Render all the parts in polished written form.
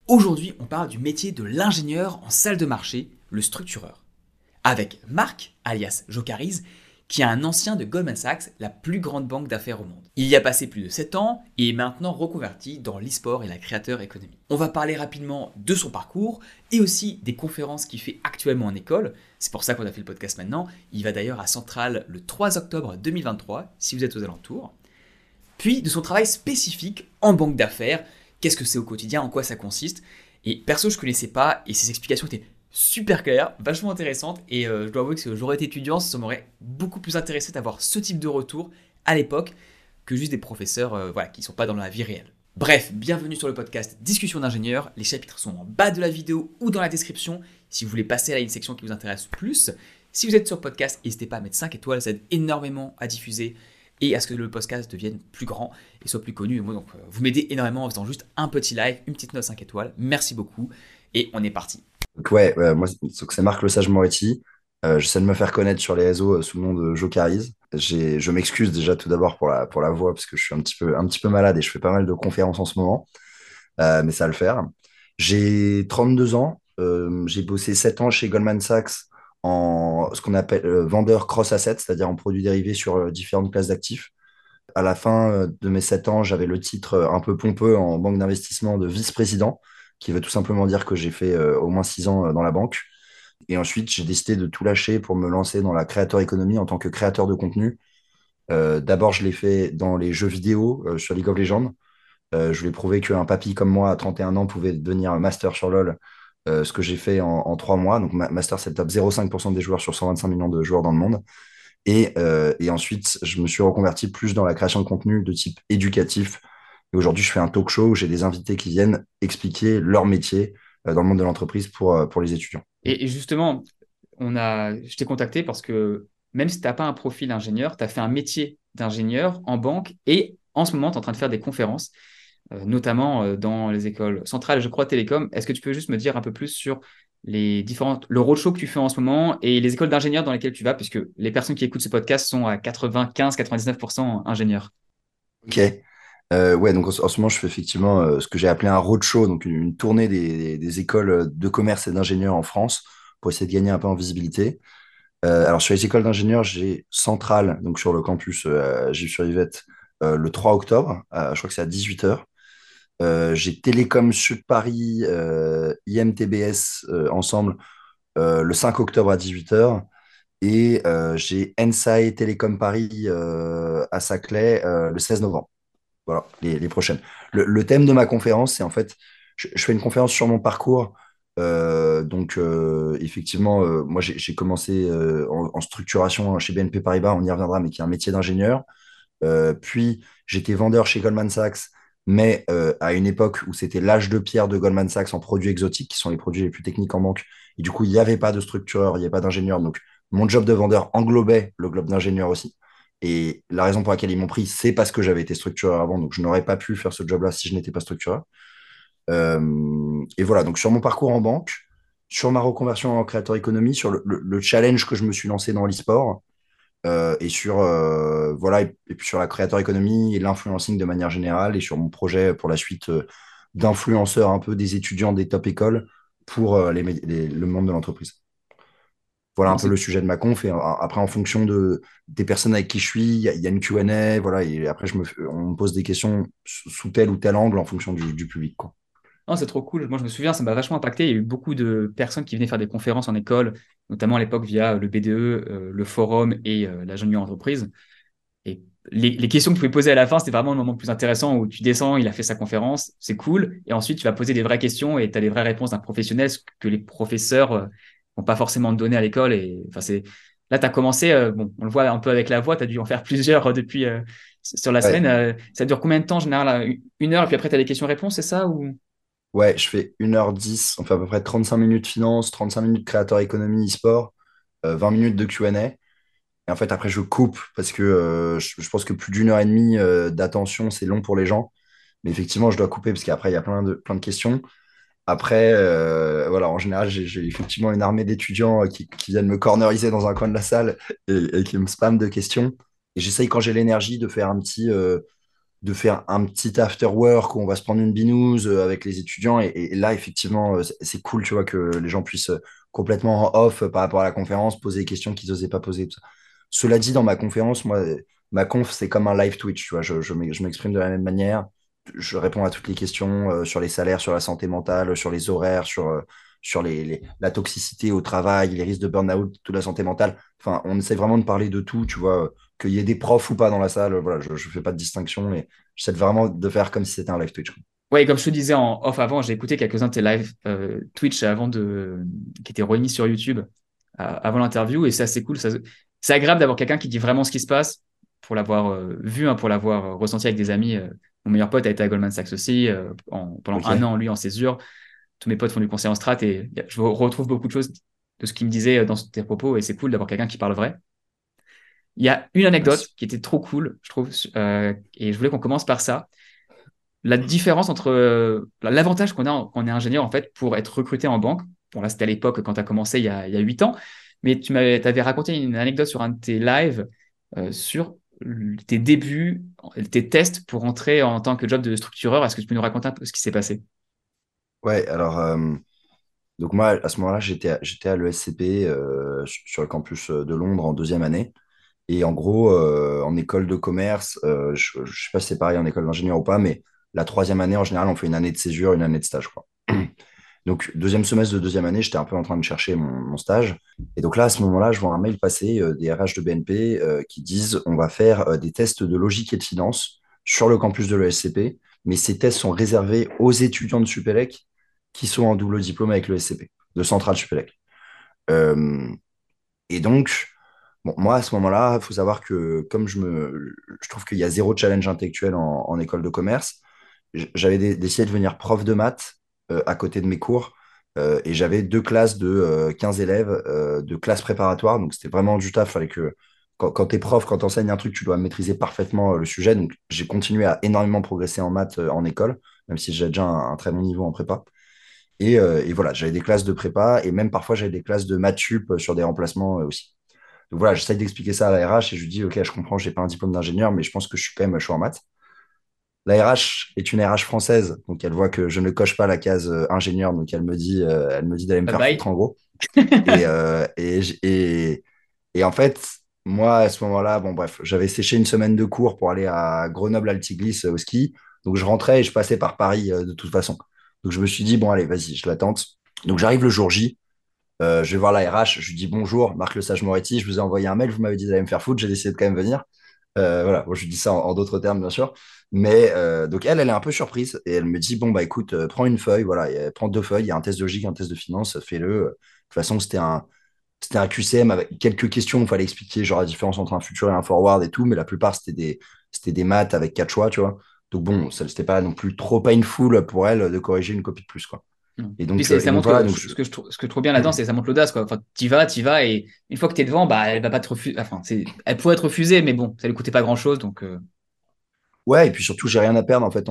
Aujourd'hui, on parle du métier de l'ingénieur en salle de marché, le structureur. Avec Marc, alias Jocaris, qui est un ancien de Goldman Sachs, la plus grande banque d'affaires au monde. Il y a passé plus de 7 ans et est maintenant reconverti dans l'e-sport et la créateur économie. On va parler rapidement de son parcours et aussi des conférences qu'il fait actuellement en école. C'est pour ça qu'on a fait le podcast maintenant. Il va d'ailleurs à Centrale le 3 octobre 2023, si vous êtes aux alentours. Puis de son travail spécifique en banque d'affaires. Qu'est-ce que c'est au quotidien, en quoi ça consiste. Et perso, je ne connaissais pas et ses explications étaient super claires, vachement intéressantes. Et je dois avouer que si j'aurais été étudiant, ça m'aurait beaucoup plus intéressé d'avoir ce type de retour à l'époque que juste des professeurs qui ne sont pas dans la vie réelle. Bref, bienvenue sur le podcast Discussion d'ingénieurs. Les chapitres sont en bas de la vidéo ou dans la description si vous voulez passer à une section qui vous intéresse plus. Si vous êtes sur le podcast, n'hésitez pas à mettre 5 étoiles, ça aide énormément à diffuser et à ce que le podcast devienne plus grand et soit plus connu. Et moi, donc, vous m'aidez énormément en faisant juste un petit like, une petite note 5 étoiles. Merci beaucoup. Et on est parti. Donc moi, c'est Marc Le Sage Moretti. J'essaie de me faire connaître sur les réseaux sous le nom de Jocaris. Je m'excuse déjà tout d'abord pour la voix, parce que je suis un petit peu malade et je fais pas mal de conférences en ce moment, mais ça va le faire. J'ai 32 ans. J'ai bossé 7 ans chez Goldman Sachs en ce qu'on appelle vendeur cross-asset, c'est-à-dire en produits dérivés sur différentes classes d'actifs. À la fin de mes 7 ans, j'avais le titre un peu pompeux en banque d'investissement de vice-président, qui veut tout simplement dire que j'ai fait au moins 6 ans dans la banque. Et ensuite, j'ai décidé de tout lâcher pour me lancer dans la créateur économie en tant que créateur de contenu. D'abord, je l'ai fait dans les jeux vidéo sur League of Legends. Je lui ai prouvé qu'un papy comme moi à 31 ans pouvait devenir master sur LoL, ce que j'ai fait en 3 mois. Donc, master, c'est le top 0,5% des joueurs sur 125 millions de joueurs dans le monde. Et ensuite, je me suis reconverti plus dans la création de contenu de type éducatif. Et aujourd'hui, je fais un talk show où j'ai des invités qui viennent expliquer leur métier dans le monde de l'entreprise pour les étudiants. Et justement, je t'ai contacté parce que même si tu n'as pas un profil ingénieur, tu as fait un métier d'ingénieur en banque et en ce moment, tu es en train de faire des conférences, notamment dans les écoles centrales, je crois, télécom. Est-ce que tu peux juste me dire un peu plus sur le roadshow que tu fais en ce moment et les écoles d'ingénieurs dans lesquelles tu vas, puisque les personnes qui écoutent ce podcast sont à 95-99% ingénieurs. Ok. Ouais, donc en ce moment, je fais effectivement ce que j'ai appelé un roadshow, donc une tournée des écoles de commerce et d'ingénieurs en France pour essayer de gagner un peu en visibilité. Alors, sur les écoles d'ingénieurs, j'ai Centrale, donc sur le campus Gilles-sur-Yvette, le 3 octobre, je crois que c'est à 18h. J'ai Télécom Sud Paris, IMTBS ensemble le 5 octobre à 18h. Et j'ai Ensai Télécom Paris à Saclay le 16 novembre. Voilà, les prochaines. Le thème de ma conférence, c'est en fait, je fais une conférence sur mon parcours. Effectivement, moi, j'ai commencé en structuration chez BNP Paribas, on y reviendra, mais qui est un métier d'ingénieur. Puis, j'étais vendeur chez Goldman Sachs, mais à une époque où c'était l'âge de pierre de Goldman Sachs en produits exotiques, qui sont les produits les plus techniques en banque. Et du coup, il n'y avait pas de structureur, il n'y avait pas d'ingénieur. Donc, mon job de vendeur englobait le globe d'ingénieur aussi. Et la raison pour laquelle ils m'ont pris, c'est parce que j'avais été structureur avant. Donc, je n'aurais pas pu faire ce job-là si je n'étais pas structureur. Et voilà, donc sur mon parcours en banque, sur ma reconversion en créateur économie, sur le challenge que je me suis lancé dans l'e-sport, et sur voilà et puis sur la créateur économie et l'influencing de manière générale et sur mon projet pour la suite d'influenceur un peu des étudiants des top écoles pour le monde de l'entreprise. Voilà Non, un peu le sujet de ma conf et après en fonction des personnes avec qui je suis, il y a une Q&A, voilà, et après on me pose des questions sous tel ou tel angle en fonction du public, quoi. non, c'est trop cool. Moi, je me souviens, ça m'a vachement impacté. Il y a eu beaucoup de personnes qui venaient faire des conférences en école, notamment à l'époque via le BDE, le forum et la jeune entreprise. Et les questions que tu pouvais poser à la fin, c'était vraiment le moment le plus intéressant où tu descends, il a fait sa conférence, c'est cool. Et ensuite, tu vas poser des vraies questions et tu as les vraies réponses d'un professionnel, ce que les professeurs vont pas forcément te donner à l'école. Et enfin, là, tu as commencé, bon, on le voit un peu avec la voix, tu as dû en faire plusieurs depuis sur la semaine. Ouais, Ça dure combien de temps en général? Là, 1 heure et puis après, tu as des questions-réponses, c'est ça ou... ouais, je fais 1h10, on fait à peu près 35 minutes finance, 35 minutes créateur économie e-sport, 20 minutes de Q&A. Et en fait, après, je coupe parce que je pense que plus d'1h30 d'attention, c'est long pour les gens. Mais effectivement, je dois couper parce qu'après, il y a plein de questions. Après, voilà, en général, j'ai effectivement une armée d'étudiants qui viennent me corneriser dans un coin de la salle et qui me spamment de questions. Et j'essaye, quand j'ai l'énergie, de faire un petit. de faire un petit after work où on va se prendre une binouse avec les étudiants. Et là, effectivement, c'est cool, tu vois, que les gens puissent complètement en off par rapport à la conférence, poser des questions qu'ils n'osaient pas poser. Tout ça. Cela dit, dans ma conférence, moi, ma conf, c'est comme un live Twitch, tu vois. Je m'exprime de la même manière. Je réponds à toutes les questions sur les salaires, sur la santé mentale, sur les horaires, sur la toxicité au travail, les risques de burn-out, toute la santé mentale. Enfin, on essaie vraiment de parler de tout, tu vois, qu'il y ait des profs ou pas dans la salle. Voilà, je ne fais pas de distinction, mais j'essaie vraiment de faire comme si c'était un live Twitch. Ouais, comme je te disais en off avant, j'ai écouté quelques-uns de tes lives Twitch qui étaient remis sur YouTube avant l'interview et c'est assez cool. C'est agréable d'avoir quelqu'un qui dit vraiment ce qui se passe pour l'avoir vu, hein, pour l'avoir ressenti avec des amis. Mon meilleur pote a été à Goldman Sachs aussi pendant un Ok. an, lui en césure. Tous mes potes font du conseil en strat et je retrouve beaucoup de choses de ce qu'il me disait dans tes propos et c'est cool d'avoir quelqu'un qui parle vrai. Il y a une anecdote Merci. qui était trop cool, je trouve, et je voulais qu'on commence par ça. La différence entre l'avantage qu'on a quand on est ingénieur en fait pour être recruté en banque. Bon là c'était à l'époque quand tu as commencé il y a 8 ans, mais t'avais raconté une anecdote sur un de tes lives sur tes débuts, tes tests pour entrer en tant que job de structureur. Est-ce que tu peux nous raconter un peu ce qui s'est passé? Ouais, alors, donc moi, à ce moment-là, j'étais à l'ESCP sur le campus de Londres en deuxième année. Et en gros, en école de commerce, je ne sais pas si c'est pareil en école d'ingénieur ou pas, mais la troisième année, en général, on fait une année de césure, une année de stage, quoi. Donc, deuxième semestre de deuxième année, j'étais un peu en train de chercher mon stage. Et donc là, à ce moment-là, je vois un mail passer des RH de BNP qui disent on va faire des tests de logique et de finance sur le campus de l'ESCP, mais ces tests sont réservés aux étudiants de Supélec qui sont en double diplôme avec l'ESCP, de Centrale Supélec. Euh, et donc, bon, moi, à ce moment-là, il faut savoir que comme je trouve qu'il y a zéro challenge intellectuel en école de commerce, j'avais décidé de devenir prof de maths à côté de mes cours. Et j'avais deux classes de 15 élèves de classe préparatoire. Donc, c'était vraiment du taf. Fallait que, quand tu es prof, quand tu enseignes un truc, tu dois maîtriser parfaitement le sujet. Donc, j'ai continué à énormément progresser en maths en école, même si j'ai déjà un très bon niveau en prépa. Et voilà, j'avais des classes de prépa et même parfois j'avais des classes de maths sup sur des remplacements aussi. Donc voilà, j'essaie d'expliquer ça à la RH et je lui dis, OK, je comprends, j'ai pas un diplôme d'ingénieur, mais je pense que je suis quand même chaud en maths. La RH est une RH française, donc elle voit que je ne coche pas la case ingénieur, donc elle me dit d'aller me Bye faire foutre bye. en gros. Et, euh, et, j- et, et en fait, moi à ce moment-là, bon bref, j'avais séché une semaine de cours pour aller à Grenoble-Altiglis au ski, donc je rentrais et je passais par Paris de toute façon. Donc je me suis dit, bon allez, vas-y, je l'attente. Donc j'arrive le jour J, je vais voir la RH, je lui dis bonjour, Marc Le Sage Moretti, je vous ai envoyé un mail, vous m'avez dit d'aller me faire foutre, j'ai décidé de quand même venir. Voilà, bon, je lui dis ça en d'autres termes, bien sûr. Mais donc elle est un peu surprise et elle me dit, bon, bah écoute, prends une feuille, voilà, et elle prend deux feuilles, il y a un test de logique, un test de finance, fais-le. De toute façon, c'était un QCM avec quelques questions, il fallait expliquer genre la différence entre un futur et un forward et tout, mais la plupart, c'était des maths avec quatre choix, tu vois. Donc bon, ça c'était pas non plus trop painful pour elle de corriger une copie de plus, quoi. Mm. Puis ça Et donc montre voilà, donc ce que je trouve bien là-dedans, c'est que ça montre l'audace, quoi. Enfin, t'y vas, et une fois que t'es devant, bah, elle va pas te refuser. Enfin, elle pourrait te refuser, mais bon, ça lui coûtait pas grand-chose, donc. ouais, et puis surtout, j'ai rien à perdre, en fait,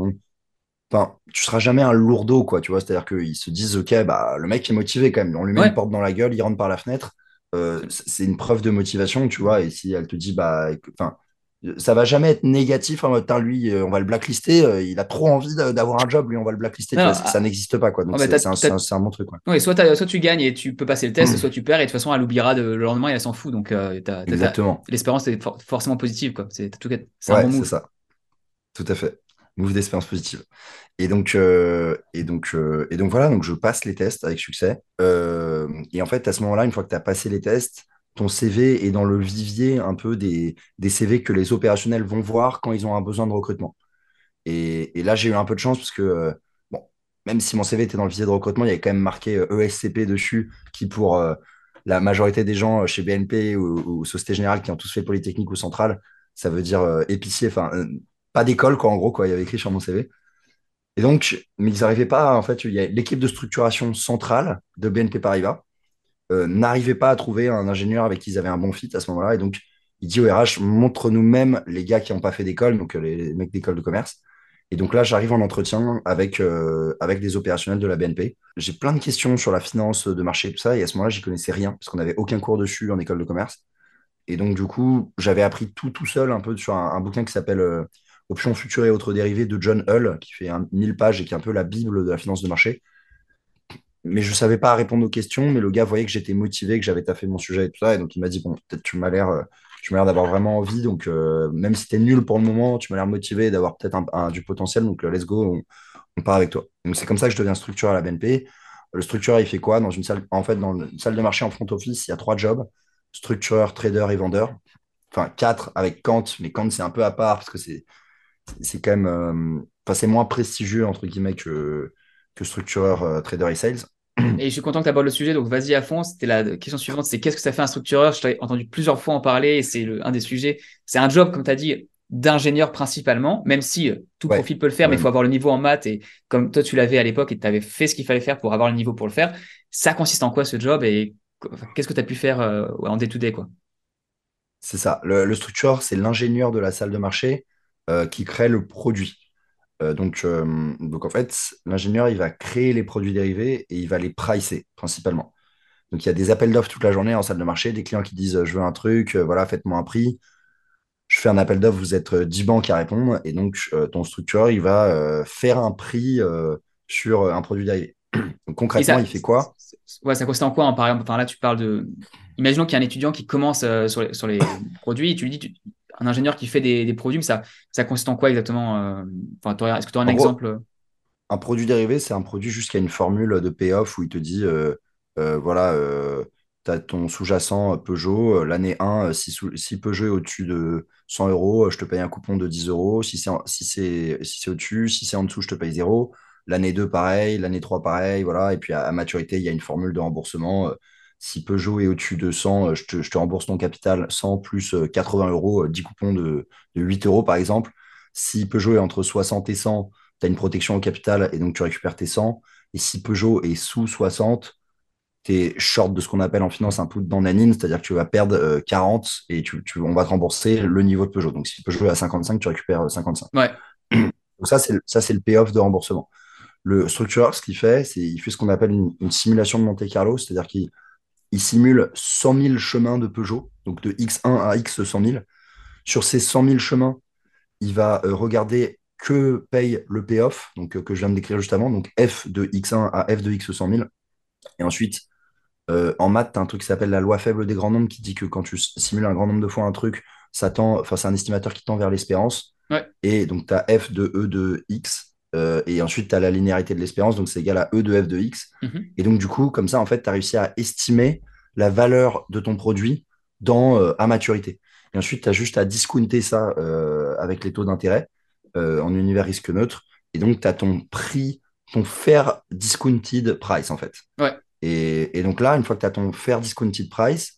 enfin, tu seras jamais un lourdeau, quoi, tu vois. C'est-à-dire qu'ils se disent, OK, bah, le mec est motivé quand même. On lui met une Ouais. porte dans la gueule, il rentre par la fenêtre. C'est une preuve de motivation, tu vois. Et si elle te dit, bah, enfin, ça va jamais être négatif en mode, Tain, lui, on va le blacklister. Il a trop envie d'avoir un job, lui, on va le blacklister. Non, Tu non, vois, ça n'existe pas, quoi. oh, Donc, bah, c'est un bon truc, quoi. ouais, soit tu gagnes et tu peux passer le test, soit tu perds, et de toute façon, elle oubliera le lendemain et elle s'en fout. Donc, Exactement. l'espérance est forcément positive, quoi. C'est un bon Ouais, c'est move. ça. Tout à fait. Move d'expérience positive. Et donc voilà, donc je passe les tests avec succès. Et en fait, à ce moment-là, une fois que tu as passé les tests, ton CV est dans le vivier un peu des CV que les opérationnels vont voir quand ils ont un besoin de recrutement. Et là, j'ai eu un peu de chance parce que, bon, même si mon CV était dans le vivier de recrutement, il y avait quand même marqué ESCP dessus, qui pour la majorité des gens chez BNP ou Société Générale qui ont tous fait Polytechnique ou Centrale, ça veut dire épicier, enfin, pas d'école, quoi, en gros, quoi, il y avait écrit sur mon CV. Et donc, mais ils n'arrivaient pas, en fait, il y a l'équipe de structuration centrale de BNP Paribas n'arrivait pas à trouver un ingénieur avec qui ils avaient un bon fit à ce moment-là. Et donc, il dit au RH, montre-nous même les gars qui n'ont pas fait d'école, donc les mecs d'école de commerce. Et donc là, j'arrive en entretien avec des opérationnels de la BNP. J'ai plein de questions sur la finance de marché, tout ça. Et à ce moment-là, j'y connaissais rien, parce qu'on n'avait aucun cours dessus en école de commerce. Et donc, du coup, j'avais appris tout seul, un peu sur un bouquin qui s'appelle Options futures et autres dérivés de John Hull, qui fait 1000 pages et qui est un peu la bible de la finance de marché. Mais je savais pas répondre aux questions, mais le gars voyait que j'étais motivé, que j'avais taffé mon sujet et tout ça, et donc il m'a dit, bon, peut-être tu m'as l'air d'avoir vraiment envie, donc même si t'es nul pour le moment, tu m'as l'air motivé et d'avoir peut-être du potentiel, donc let's go, on part avec toi. Donc c'est comme ça que je deviens structureur à la BNP. Le structureur, il fait quoi? Dans une salle, en fait, dans une salle de marché en front office, il y a 3 jobs, structureur, trader et vendeur. Enfin, 4 avec Kant, mais Kant, c'est un peu à part parce que c'est quand même, enfin, c'est moins prestigieux, entre guillemets, que structureur, trader et sales. Et je suis content que tu abordes le sujet, donc vas-y à fond. C'était la question suivante, c'est qu'est-ce que ça fait un structureur? Je t'ai entendu plusieurs fois en parler et c'est un des sujets. C'est un job, comme tu as dit, d'ingénieur principalement, même si tout Ouais, profil peut le faire, mais il ouais, faut avoir le niveau en maths. Et comme toi, tu l'avais à l'époque et tu avais fait ce qu'il fallait faire pour avoir le niveau pour le faire, ça consiste en quoi ce job et qu'est-ce que tu as pu faire en day-to-day, quoi? c'est ça. Le structureur, c'est l'ingénieur de la salle de marché qui crée le produit. Donc en fait, l'ingénieur, il va créer les produits dérivés et il va les pricer principalement. Donc il y a des appels d'offres toute la journée en salle de marché, des clients qui disent je veux un truc, voilà, faites-moi un prix. Je fais un appel d'offres, vous êtes 10 banques à répondre, et donc ton structureur, il va faire un prix sur un produit dérivé. Donc Et concrètement, ça, il fait quoi? ouais, ça consiste en quoi, hein, par exemple, enfin, là, tu parles de. Imaginons qu'il y a un étudiant qui commence sur les produits et tu lui dis, un ingénieur qui fait des produits, mais ça consiste en quoi exactement enfin, est-ce que tu aurais un En gros, exemple? un produit dérivé, c'est un produit juste qui a une formule de payoff où il te dit, voilà, tu as ton sous-jacent Peugeot, l'année 1, si Peugeot est au-dessus de 100 euros, je te paye un coupon de 10 euros. Si c'est au-dessus, si c'est en dessous, je te paye zéro. L'année 2, pareil. L'année 3, pareil. Voilà. Et puis à maturité, il y a une formule de remboursement. Si Peugeot est au-dessus de 100, je te rembourse ton capital 100 plus 80 euros, 10 coupons de 8 euros, par exemple. Si Peugeot est entre 60 et 100, tu as une protection au capital et donc tu récupères tes 100. Et si Peugeot est sous 60, tu es short de ce qu'on appelle en finance un put dans nanine, c'est-à-dire que tu vas perdre 40 et on va te rembourser le niveau de Peugeot. Donc si Peugeot est à 55, tu récupères 55. Ouais. Donc ça, c'est le payoff de remboursement. Le structureur, ce qu'il fait, c'est il fait ce qu'on appelle une simulation de Monte-Carlo, c'est-à-dire qu'il simule 100 000 chemins de Peugeot, donc de X1 à X 100 000. Sur ces 100 000 chemins, il va regarder que paye le payoff, donc que je viens de décrire juste avant, donc F de X1 à F de X 100 000. Et ensuite, en maths, tu as un truc qui s'appelle la loi faible des grands nombres qui dit que quand tu simules un grand nombre de fois un truc, enfin, c'est un estimateur qui tend vers l'espérance. Ouais. Et donc, tu as F de E de X. Et ensuite, tu as la linéarité de l'espérance, donc c'est égal à E de F de X. Mhm. Et donc, du coup, comme ça, en fait, tu as réussi à estimer la valeur de ton produit à maturité. Et ensuite, tu as juste à discounter ça avec les taux d'intérêt en univers risque neutre. Et donc, tu as ton prix, ton fair discounted price, en fait. Ouais. Et donc là, une fois que tu as ton fair discounted price,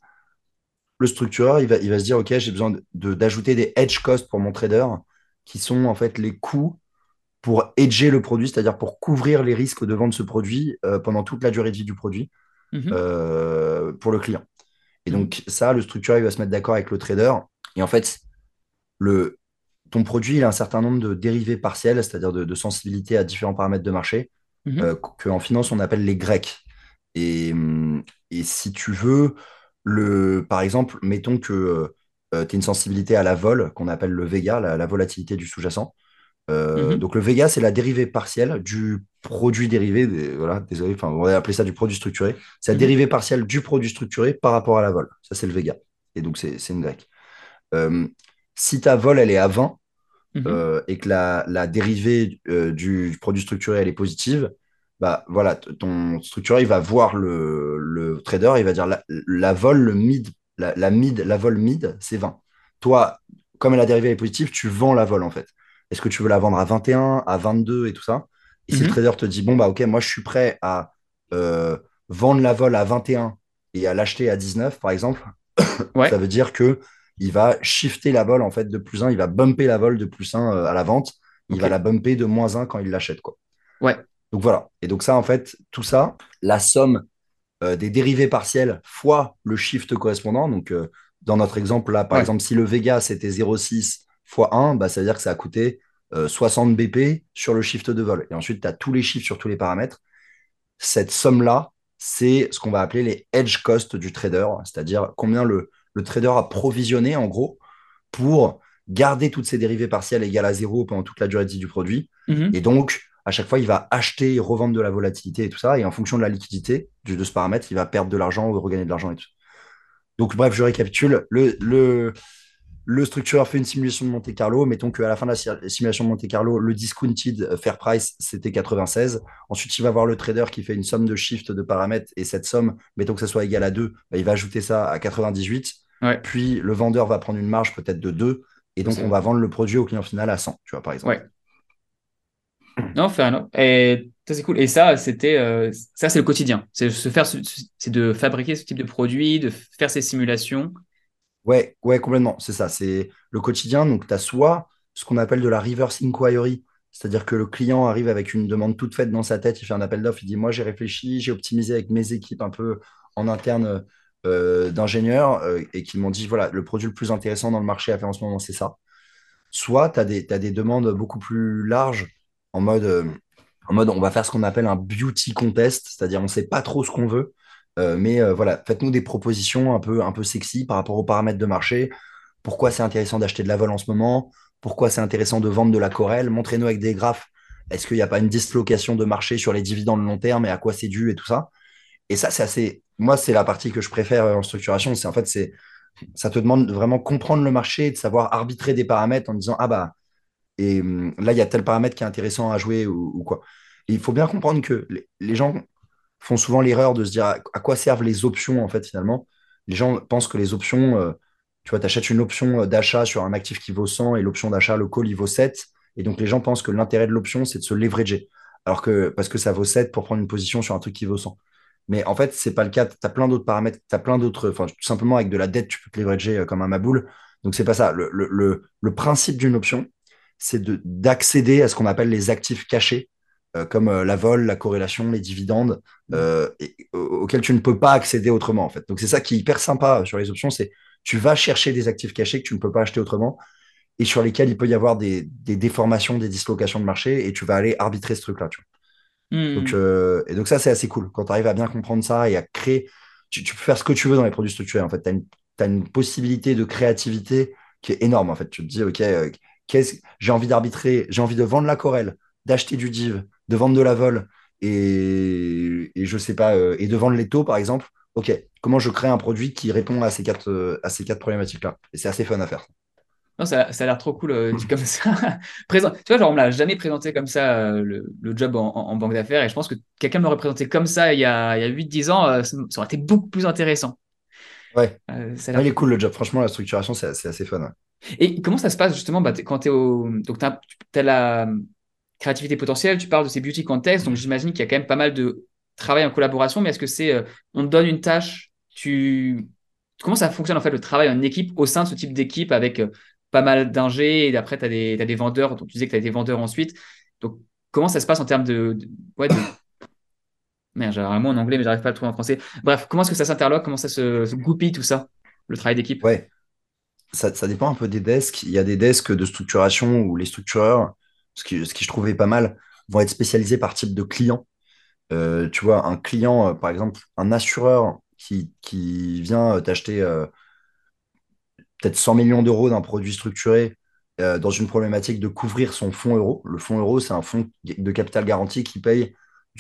le structureur, il va se dire, OK, j'ai besoin d'ajouter des hedge costs pour mon trader, qui sont en fait les coûts pour hedger le produit, c'est-à-dire pour couvrir les risques de vendre ce produit pendant toute la durée de vie du produit Mhm. pour le client. Et Mhm. donc ça, le structureur, il va se mettre d'accord avec le trader. Et en fait, le, ton produit, il a un certain nombre de dérivés partiels, c'est-à-dire de sensibilité à différents paramètres de marché, Mhm. qu'en finance, on appelle les grecs. Et si tu veux, par exemple, mettons que tu as une sensibilité à la vol, qu'on appelle le Vega, la volatilité du sous-jacent. Mhm. Donc le Vega, c'est la dérivée partielle du produit dérivé, voilà, désolé, enfin, on va appeler ça du produit structuré. C'est la Mhm. dérivée partielle du produit structuré par rapport à la vol. Ça, c'est le Vega. Et donc, c'est une grecque. Euh, si ta vol, elle est à 20, Mhm. et que la dérivée du produit structuré elle est positive, bah voilà, ton structuré il va voir le trader, il va dire la vol, le mid, la vol mid, c'est 20. Toi, comme la dérivée est positive, tu vends la vol en fait. Est-ce que tu veux la vendre à 21, à 22 et tout ça? Et si le Mhm. trader te dit, bon, bah ok, moi je suis prêt à euh, vendre la vol à 21 et à l'acheter à 19, par exemple, ça Ouais. veut dire que il va shifter la vol en fait de plus un, il va bumper la vol de plus un à la vente, il Ok. va la bumper de moins un quand il l'achète quoi. Ouais. Donc voilà. Et donc ça en fait, tout ça, la somme des dérivés partiels fois le shift correspondant. Donc dans notre exemple là, par Ouais. exemple, si le Vega c'était 0,6 fois 1, bah, ça veut dire que ça a coûté 60 BP sur le shift de vol. Et ensuite, tu as tous les chiffres sur tous les paramètres. Cette somme-là, c'est ce qu'on va appeler les hedge costs du trader, c'est-à-dire combien le trader a provisionné en gros pour garder toutes ses dérivées partielles égales à zéro pendant toute la durée de vie du produit. Et Mhm. donc, à chaque fois, il va acheter et revendre de la volatilité et tout ça. Et en fonction de la liquidité de ce paramètre, il va perdre de l'argent ou regagner de l'argent et tout. Donc, bref, je récapitule. Le structureur fait une simulation de Monte Carlo. Mettons qu'à la fin de la simulation de Monte Carlo, le discounted fair price, c'était 96. Ensuite, il va voir le trader qui fait une somme de shift de paramètres. Et cette somme, mettons que ça soit égal à 2, bah, il va ajouter ça à 98. Ouais. Puis, le vendeur va prendre une marge peut-être de 2. Et donc, on va vendre le produit au client final à 100, tu vois, par exemple. Ouais. Non, fair enough. Et ça, c'est cool. Et ça, ça, c'est le quotidien. C'est de fabriquer ce type de produit, de faire ces simulations. Ouais, ouais, complètement. C'est ça. C'est le quotidien. Donc, tu as soit ce qu'on appelle de la reverse inquiry, c'est-à-dire que le client arrive avec une demande toute faite dans sa tête, il fait un appel d'offres, il dit, moi, j'ai réfléchi, j'ai optimisé avec mes équipes un peu en interne d'ingénieurs et qui m'ont dit, voilà, le produit le plus intéressant dans le marché à faire en ce moment, c'est ça. Soit t'as des demandes beaucoup plus larges en mode, on va faire ce qu'on appelle un beauty contest, c'est-à-dire on ne sait pas trop ce qu'on veut, mais voilà, faites-nous des propositions un peu sexy par rapport aux paramètres de marché. Pourquoi c'est intéressant d'acheter de la vol en ce moment? Pourquoi c'est intéressant de vendre de la Corel? Montrez-nous avec des graphes. Est-ce qu'il n'y a pas une dislocation de marché sur les dividendes long terme et à quoi c'est dû et tout ça? Et ça, c'est assez. Moi, c'est la partie que je préfère en structuration. C'est en fait, ça te demande de vraiment comprendre le marché et de savoir arbitrer des paramètres en disant, ah bah, et là, il y a tel paramètre qui est intéressant à jouer ou quoi. Et il faut bien comprendre que les gens font souvent l'erreur de se dire à quoi servent les options, en fait, finalement. Les gens pensent que les options, tu vois, tu achètes une option d'achat sur un actif qui vaut 100 et l'option d'achat, le call, il vaut 7. Et donc, les gens pensent que l'intérêt de l'option, c'est de se leverager. Alors que, parce que ça vaut 7 pour prendre une position sur un truc qui vaut 100. Mais en fait, c'est pas le cas. Tu as plein d'autres paramètres, tu as plein d'autres. Enfin, tout simplement, avec de la dette, tu peux te leverager comme un maboule. Donc, c'est pas ça. Le principe d'une option, c'est d'accéder à ce qu'on appelle les actifs cachés, comme la vol, la corrélation, les dividendes, auxquels tu ne peux pas accéder autrement, en fait. Donc, c'est ça qui est hyper sympa sur les options, c'est tu vas chercher des actifs cachés que tu ne peux pas acheter autrement et sur lesquels il peut y avoir des déformations, des dislocations de marché et tu vas aller arbitrer ce truc-là. Tu vois. Donc, Hmm. et donc ça, c'est assez cool. Quand tu arrives à bien comprendre ça et à créer, tu peux faire ce que tu veux dans les produits structurés. En fait, t'as une possibilité de créativité qui est énorme. En fait, tu te dis, OK, j'ai envie d'arbitrer, j'ai envie de vendre la Corel, d'acheter du div, de vendre de la vol et je sais pas, et de vendre les taux, par exemple. OK, comment je crée un produit qui répond à ces quatre problématiques-là? Et c'est assez fun à faire. Non, ça a l'air trop cool dit comme ça. Tu vois, genre, on me l'a jamais présenté comme ça, le job en banque d'affaires. Et je pense que quelqu'un me l'aurait présenté comme ça il y a 8-10 ans, ça aurait été beaucoup plus intéressant. Ouais. Ça a Ouais, l'air il est cool. cool le job. Franchement, la structuration, c'est assez fun. Ouais. Et comment ça se passe justement quand tu es au. Donc, tu as la créativité potentielle, tu parles de ces beauty contests, donc j'imagine qu'il y a quand même pas mal de travail en collaboration, mais est-ce que on te donne une tâche, comment ça fonctionne en fait le travail en équipe au sein de ce type d'équipe avec pas mal d'ingés et après t'as des vendeurs, donc tu disais que tu as des vendeurs ensuite, donc comment ça se passe en termes ouais, merde, j'ai un mot en anglais mais j'arrive pas à le trouver en français. Bref, comment est-ce que ça s'interloque, comment ça se goupille tout ça, le travail d'équipe? Ouais. Ça dépend un peu des desks. Il y a des desks de structuration où les structureurs, ce qui je trouvais pas mal, vont être spécialisés par type de client. Tu vois, un client, par exemple, un assureur qui vient t'acheter peut-être 100 millions d'euros d'un produit structuré dans une problématique de couvrir son fonds euro. Le fonds euro, c'est un fonds de capital garanti qui paye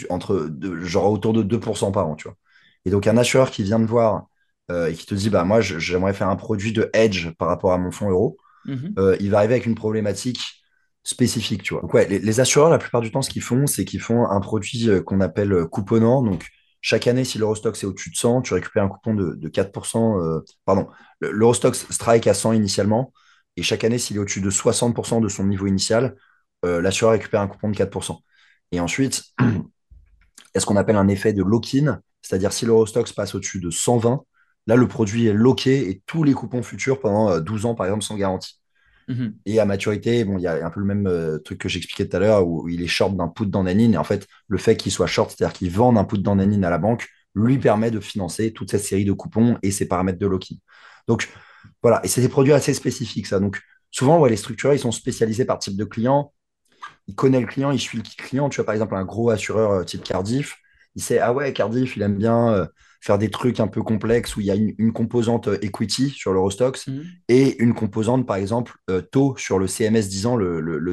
genre autour de 2% par an, tu vois. Et donc, un assureur qui vient te voir et qui te dit, bah, moi, j'aimerais faire un produit de hedge par rapport à mon fonds euro, Mhm. il va arriver avec une problématique spécifique, tu vois. Donc ouais, les assureurs, la plupart du temps, ce qu'ils font, c'est qu'ils font un produit qu'on appelle couponnant. Donc chaque année, si l'Eurostoxx est au-dessus de 100, tu récupères un coupon de 4%. Pardon, l'Eurostoxx strike à 100 initialement. Et chaque année, s'il est au-dessus de 60% de son niveau initial, l'assureur récupère un coupon de 4%. Et ensuite, il y a ce qu'on appelle un effet de lock-in, c'est-à-dire si l'Eurostoxx passe au-dessus de 120, là, le produit est locké et tous les coupons futurs pendant 12 ans, par exemple, sont garantis. Mhm. Et à maturité, bon, il y a un peu le même truc que j'expliquais tout à l'heure où il est short d'un put dans Nanine. Et en fait, le fait qu'il soit short, c'est-à-dire qu'il vende un put dans Nanine à la banque, lui permet de financer toute cette série de coupons et ses paramètres de lock-in. Donc, voilà. Et c'est des produits assez spécifiques, ça. Donc, souvent, ouais, les structurés, ils sont spécialisés par type de client. Il connaît le client, il suit le client. Tu vois, par exemple, un gros assureur type Cardiff. il sait, ah ouais, Cardiff, il aime bien faire des trucs un peu complexes où il y a une composante equity sur l'Eurostox Mhm. et une composante, par exemple, taux sur le CMS 10 ans,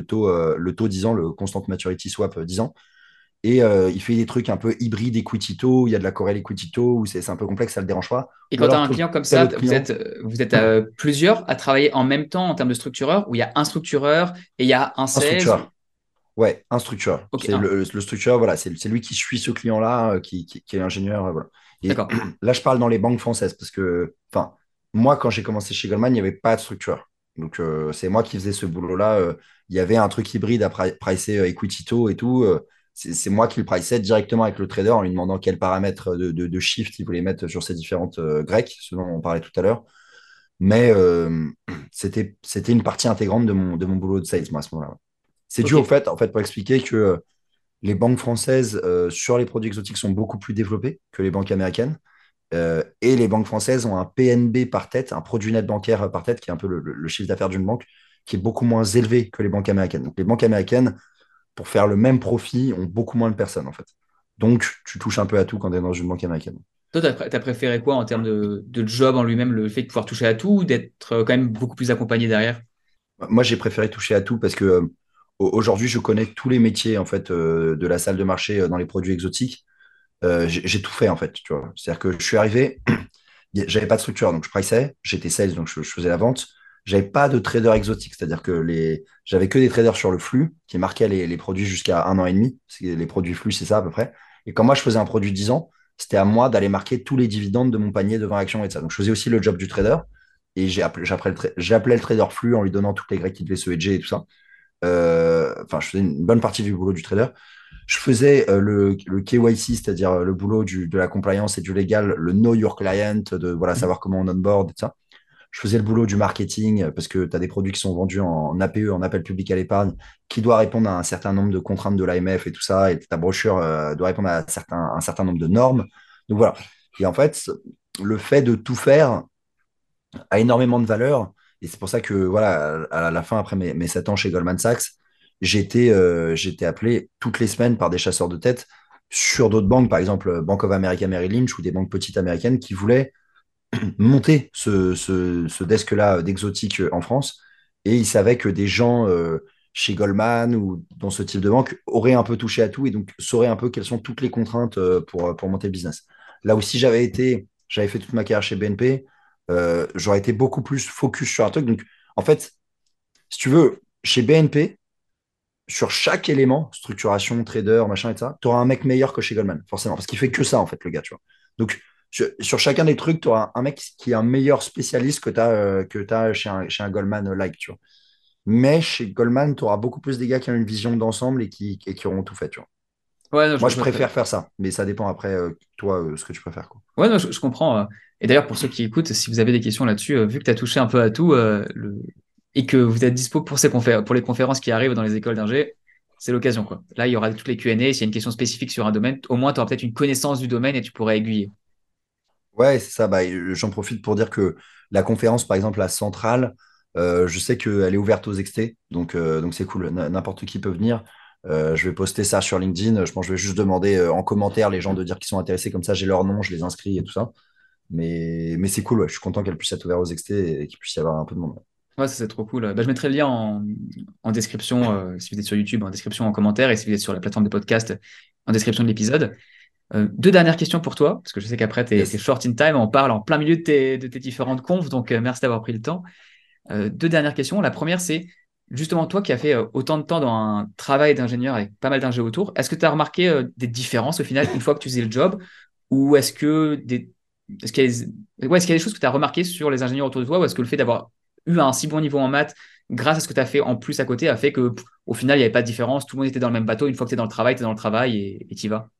le taux 10 ans, le Constant Maturity Swap 10 ans. Et il fait des trucs un peu hybrides equity taux, il y a de la corrélée equity taux, où c'est un peu complexe, ça le dérange pas. Et Ou quand tu as alors un client comme tel ça, autre client. vous êtes plusieurs à travailler en même temps en termes de structureur, où il y a un structureur et il y a un Un 16 ou... structure. Ouais, un structure. Ok, C'est un. le structure, voilà, c'est lui qui suit ce client-là, qui est ingénieur, voilà. Et D'accord. là, je parle dans les banques françaises parce que, enfin, moi, quand j'ai commencé chez Goldman, il n'y avait pas de structure. Donc, c'est moi qui faisais ce boulot-là. Il y avait un truc hybride à pricer equity taux et tout. C'est moi qui le priçais directement avec le trader en lui demandant quels paramètres de shift il voulait mettre sur ces différentes grecques, ce dont on parlait tout à l'heure. Mais c'était une partie intégrante de mon boulot de sales, moi, à ce moment-là. C'est dû Ok. au fait, pour expliquer que les banques françaises sur les produits exotiques sont beaucoup plus développées que les banques américaines. Et les banques françaises ont un PNB par tête, un produit net bancaire par tête, qui est un peu le chiffre d'affaires d'une banque, qui est beaucoup moins élevé que les banques américaines. Donc les banques américaines, pour faire le même profit, ont beaucoup moins de personnes, en fait. Donc tu touches un peu à tout quand tu es dans une banque américaine. Toi, t'as préféré quoi en termes de job en lui-même, le fait de pouvoir toucher à tout ou d'être quand même beaucoup plus accompagné derrière? Moi, j'ai préféré toucher à tout parce que aujourd'hui, je connais tous les métiers en fait de la salle de marché dans les produits exotiques. J'ai tout fait en fait, tu vois. C'est-à-dire que je suis arrivé, j'avais pas de structure, donc je priçais, j'étais sales, donc je faisais la vente. J'avais pas de trader exotique, c'est-à-dire que j'avais que des traders sur le flux qui marquaient les produits jusqu'à 1 an et demi. Les produits flux, c'est ça à peu près. Et quand moi je faisais un produit de 10 ans, c'était à moi d'aller marquer tous les dividendes de mon panier de 20 actions et de ça. Donc je faisais aussi le job du trader et j'appelais le trader flux en lui donnant toutes les grecs qui devaient se hedger et tout ça. Enfin, je faisais une bonne partie du boulot du trader. Je faisais le KYC, c'est-à-dire le boulot de la compliance et du légal, le know your client, de voilà, Mhm. savoir comment on onboard et tout ça. Je faisais le boulot du marketing parce que tu as des produits qui sont vendus en APE, en appel public à l'épargne, qui doit répondre à un certain nombre de contraintes de l'AMF et tout ça, et ta brochure doit répondre à un certain nombre de normes. Donc voilà. Et en fait, le fait de tout faire a énormément de valeur. Et c'est pour ça que, voilà, à la fin, après mes 7 ans chez Goldman Sachs, j'étais appelé toutes les semaines par des chasseurs de tête sur d'autres banques, par exemple Bank of America Merrill Lynch ou des banques petites américaines qui voulaient monter ce desk-là d'exotique en France. Et ils savaient que des gens chez Goldman ou dans ce type de banque auraient un peu touché à tout et donc sauraient un peu quelles sont toutes les contraintes pour monter le business. Là où si j'avais fait toute ma carrière chez BNP, j'aurais été beaucoup plus focus sur un truc. Donc, en fait, si tu veux, chez BNP, sur chaque élément, structuration, trader, machin et ça, tu auras un mec meilleur que chez Goldman, forcément, parce qu'il fait que ça, en fait, le gars, tu vois. Donc, sur chacun des trucs, tu auras un mec qui est un meilleur spécialiste que tu as chez un Goldman-like, tu vois. Mais chez Goldman, tu auras beaucoup plus des gars qui ont une vision d'ensemble et qui auront tout fait, tu vois. Ouais, non, Moi, je je vois très préfère bien. faire ça, mais ça dépend après, toi, ce que tu préfères, quoi. Ouais, non, je comprends. Et d'ailleurs, pour ceux qui écoutent, si vous avez des questions là-dessus, vu que tu as touché un peu à tout et que vous êtes dispo pour pour les conférences qui arrivent dans les écoles d'ingé, c'est l'occasion, quoi. Là, il y aura toutes les Q&A. S'il y a une question spécifique sur un domaine, au moins, tu auras peut-être une connaissance du domaine et tu pourras aiguiller. Ouais, c'est ça. Bah, j'en profite pour dire que la conférence, par exemple, la centrale, je sais qu'elle est ouverte aux extés, donc c'est cool. N'importe qui peut venir. Je vais poster ça sur LinkedIn. Je pense que je vais juste demander en commentaire les gens de dire qu'ils sont intéressés. Comme ça, j'ai leur nom, je les inscris et tout ça. Mais c'est cool. Ouais. Je suis content qu'elle puisse être ouverte aux extés et qu'il puisse y avoir un peu de monde. Ouais, ça c'est trop cool. Bah, je mettrai le lien en description, si vous êtes sur YouTube, en description, en commentaire, et si vous êtes sur la plateforme de podcast, en description de l'épisode. Deux dernières questions pour toi, parce que je sais qu'après, tu es, Yes. short in time, on parle en plein milieu de tes différentes confs, donc merci d'avoir pris le temps. Deux dernières questions. La première, c'est justement toi qui as fait autant de temps dans un travail d'ingénieur avec pas mal d'ingé autour, est-ce que tu as remarqué des différences au final une fois que tu faisais le job, ou est-ce qu'il y a ouais, est-ce qu'il y a des choses que tu as remarquées sur les ingénieurs autour de toi, ou est-ce que le fait d'avoir eu un si bon niveau en maths, grâce à ce que tu as fait en plus à côté, a fait que au final, il n'y avait pas de différence, tout le monde était dans le même bateau, une fois que tu es dans le travail, tu es dans le travail et tu y vas.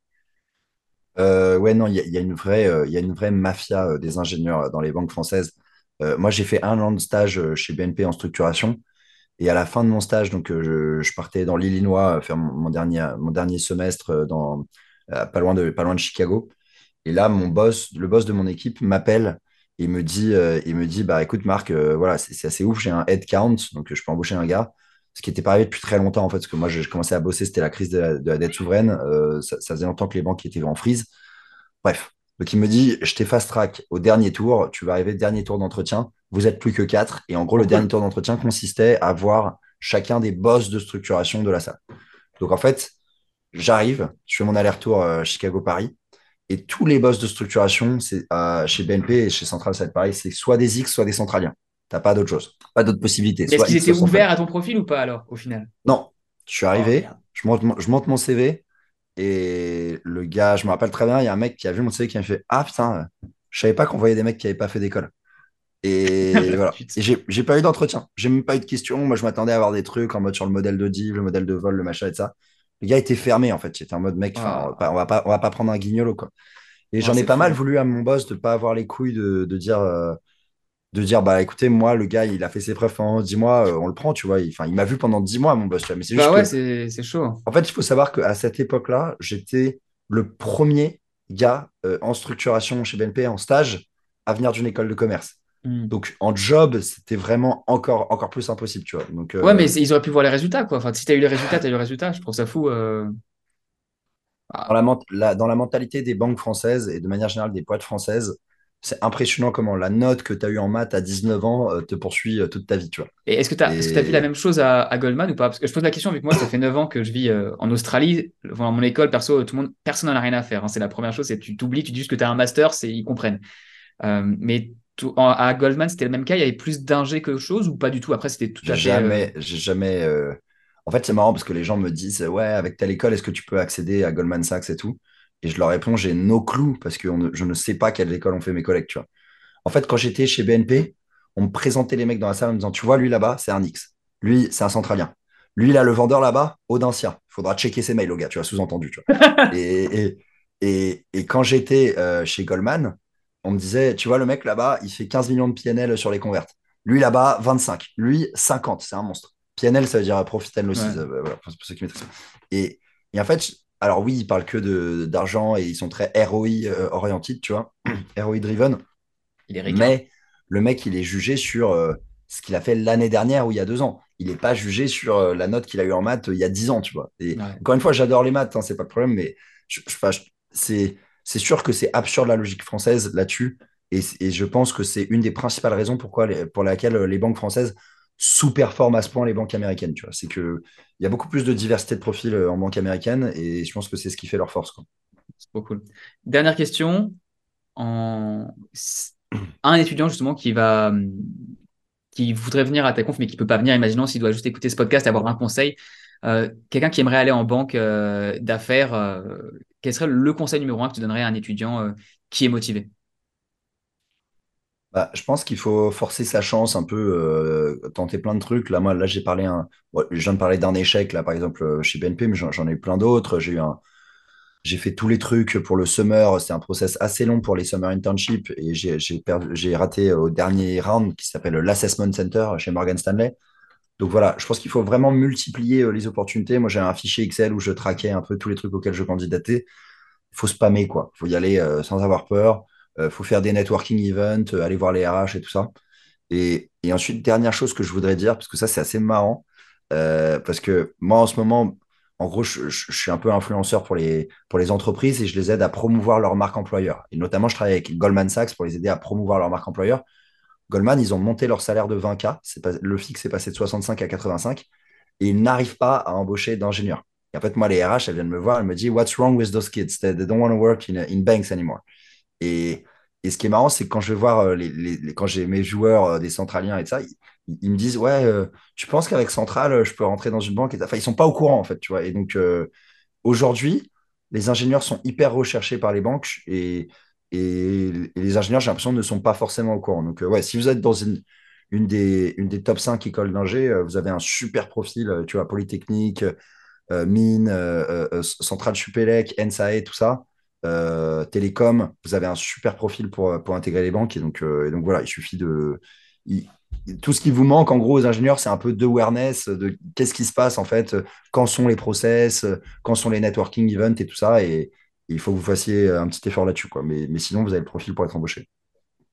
Ouais, non, il y a une vraie mafia des ingénieurs dans les banques françaises. Moi, j'ai fait 1 an de stage chez BNP en structuration. Et à la fin de mon stage, donc, je partais dans l'Illinois faire mon dernier semestre pas loin de Chicago. Et là, le boss de mon équipe m'appelle et me dit, bah, écoute, Marc, voilà, c'est assez ouf, j'ai un head count, donc je peux embaucher un gars. ce qui n'était pas arrivé depuis très longtemps, en fait, parce que moi, j'ai commencé à bosser, c'était la crise de la dette souveraine. Ça faisait longtemps que les banques étaient en freeze. Bref. Donc, il me dit, je t'ai fast track au dernier tour, tu vas arriver dernier tour d'entretien, vous êtes plus que quatre. Et en gros, Trop le dernier cool. tour d'entretien consistait à voir chacun des boss de structuration de la salle. Donc, en fait, j'arrive, je fais mon aller-retour Chicago-Paris. Et tous les boss de structuration, chez BNP et chez Central, ça va être pareil, c'est soit des X, soit des centraliens. T'as pas d'autre chose, pas d'autre possibilité, Mais est-ce soit qu'ils X, étaient soit centralien. ouverts à ton profil ou pas alors, au final? Non, je suis Oh arrivé, merde. je monte mon CV et le gars, je me rappelle très bien, il y a un mec qui a vu mon CV qui m'a fait ah putain, je savais pas qu'on voyait des mecs qui n'avaient pas fait d'école. Et La voilà. pute. Et j'ai pas eu d'entretien, j'ai même pas eu de questions. Moi, je m'attendais à avoir des trucs en mode sur le modèle de div, le modèle de vol, le machin et ça. Le gars était fermé en fait. Il était en mode mec, enfin, Ah, on va pas prendre un guignolo quoi. Et ah, j'en ai c'est pas mal fou. voulu à mon boss de pas avoir les couilles de dire bah écoutez, moi, le gars, il a fait ses preuves pendant 10 mois, on le prend, tu vois. Enfin, il m'a vu pendant 10 mois, mon boss, tu vois. Mais c'est Bah juste ouais, que, c'est chaud. en fait, il faut savoir qu'à cette époque-là, j'étais le premier gars en structuration chez BNP, en stage, à venir d'une école de commerce. Hmm. Donc, en job, c'était vraiment encore plus impossible, tu vois. Donc, Ouais, mais ils auraient pu voir les résultats, quoi. Enfin, si t'as eu les résultats, t'as eu les résultats. Je trouve ça fou. Ah, dans la mentalité des banques françaises et de manière générale des boîtes françaises, c'est impressionnant comment la note que tu as eue en maths à 19 ans te poursuit toute ta vie, tu vois. et est-ce que t'as vu la Et même chose à Goldman ou pas? Parce que je pose la question, vu que moi, ça fait 9 ans que je vis en Australie. Dans mon école, perso, personne n'en a rien à faire, hein. C'est la première chose, c'est tu t'oublies, tu dis juste que tu as un master, ils comprennent. Mais à Goldman, c'était le même cas, il y avait plus d'ingé que chose ou pas du tout? Après, c'était tout à fait. j'ai jamais. En fait, c'est marrant parce que les gens me disent, ouais, avec telle école, est-ce que tu peux accéder à Goldman Sachs et tout? Et je leur réponds, j'ai no clue parce que je ne sais pas quelle école ont fait mes collègues, tu vois. En fait, quand j'étais chez BNP, on me présentait les mecs dans la salle en me disant, tu vois, lui là-bas, c'est un X. Lui, c'est un centralien. Lui, là, le vendeur là-bas, Audencien. Il faudra checker ses mails, au gars, tu vois, sous-entendu, tu vois. Et, et quand j'étais chez Goldman, on me disait, tu vois, le mec là-bas, il fait 15 millions de PNL sur les converts. Lui là-bas, 25. Lui, 50. C'est un monstre. PNL, ça veut dire Profit and Losses. Ouais. Voilà, pour ceux qui maîtrisent. Et, et en fait, alors oui, ils parlent que d'argent et ils sont très ROI oriented, tu vois, ROI driven. Il est ricain. Mais le mec, il est jugé sur ce qu'il a fait l'année dernière ou il y a 2 ans. Il n'est pas jugé sur la note qu'il a eue en maths il y a 10 ans, tu vois. Et Ouais. encore une fois, j'adore les maths, hein, c'est pas le problème, mais enfin, c'est sûr que c'est absurde la logique française là-dessus. Et je pense que c'est une des principales raisons pour laquelle les banques françaises sous-performent à ce point les banques américaines, tu vois. C'est qu'il y a beaucoup plus de diversité de profils en banque américaine et je pense que c'est ce qui fait leur force, quoi. C'est trop cool. Dernière question. En... Un étudiant justement qui voudrait venir à ta conf mais qui peut pas venir, imaginons s'il doit juste écouter ce podcast et avoir un conseil, quelqu'un qui aimerait aller en banque d'affaires, quel serait le conseil numéro un que tu donnerais à un étudiant qui est motivé? Bah, je pense qu'il faut forcer sa chance un peu, tenter plein de trucs. Là, moi, là, bon, je viens de parler d'un échec, là, par exemple, chez BNP, mais j'en ai eu plein d'autres. J'ai fait tous les trucs pour le summer. C'est un process assez long pour les summer internships et j'ai raté au dernier round qui s'appelle l'Assessment Center chez Morgan Stanley. Donc voilà, je pense qu'il faut vraiment multiplier les opportunités. Moi, j'ai un fichier Excel où je traquais un peu tous les trucs auxquels je candidatais. Il faut spammer, quoi. Il faut y aller sans avoir peur. Il faut faire des networking events, aller voir les RH et tout ça. Et ensuite, dernière chose que je voudrais dire, parce que ça, c'est assez marrant, parce que moi, en ce moment, en gros, je suis un peu influenceur pour les entreprises et je les aide à promouvoir leur marque employeur. Et notamment, je travaille avec Goldman Sachs pour les aider à promouvoir leur marque employeur. Goldman, ils ont monté leur salaire de 20K. Le fixe est passé de 65 à 85 et ils n'arrivent pas à embaucher d'ingénieurs. Et en fait, moi, les RH, elles viennent me voir, elles me disent, What's wrong with those kids? They don't want to work in banks anymore. Et, et ce qui est marrant, c'est que quand je vais voir quand j'ai mes joueurs des centraliens et ça, ils me disent, ouais, tu penses qu'avec Central, je peux rentrer dans une banque et ça. Enfin, ils sont pas au courant, en fait, tu vois. Et donc, aujourd'hui, les ingénieurs sont hyper recherchés par les banques et les ingénieurs, j'ai l'impression, ne sont pas forcément au courant. Donc, ouais, si vous êtes dans une des top 5 écoles d'ingé, vous avez un super profil, tu vois, Polytechnique, Mines, Centrale Supélec, NSAE, tout ça. Télécom, vous avez un super profil pour intégrer les banques. Et donc voilà, il suffit il- tout ce qui vous manque, en gros, aux ingénieurs, c'est un peu d'awareness de qu'est-ce qui se passe, en fait, quand sont les process, quand sont les networking events et tout ça. Et il faut que vous fassiez un petit effort là-dessus, quoi. Mais sinon, vous avez le profil pour être embauché.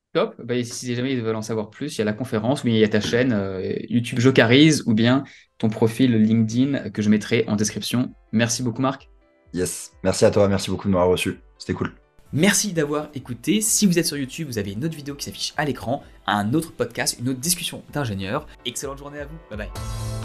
Top. Bah, si jamais ils veulent en savoir plus, il y a la conférence, ou bien il y a ta chaîne YouTube Jocarise, ou bien ton profil LinkedIn que je mettrai en description. Merci beaucoup, Marc. Yes. Merci à toi, merci beaucoup de m'avoir reçu. C'était cool. Merci d'avoir écouté. Si vous êtes sur YouTube, vous avez une autre vidéo qui s'affiche à l'écran, un autre podcast, une autre discussion d'ingénieurs. Excellente journée à vous. Bye bye.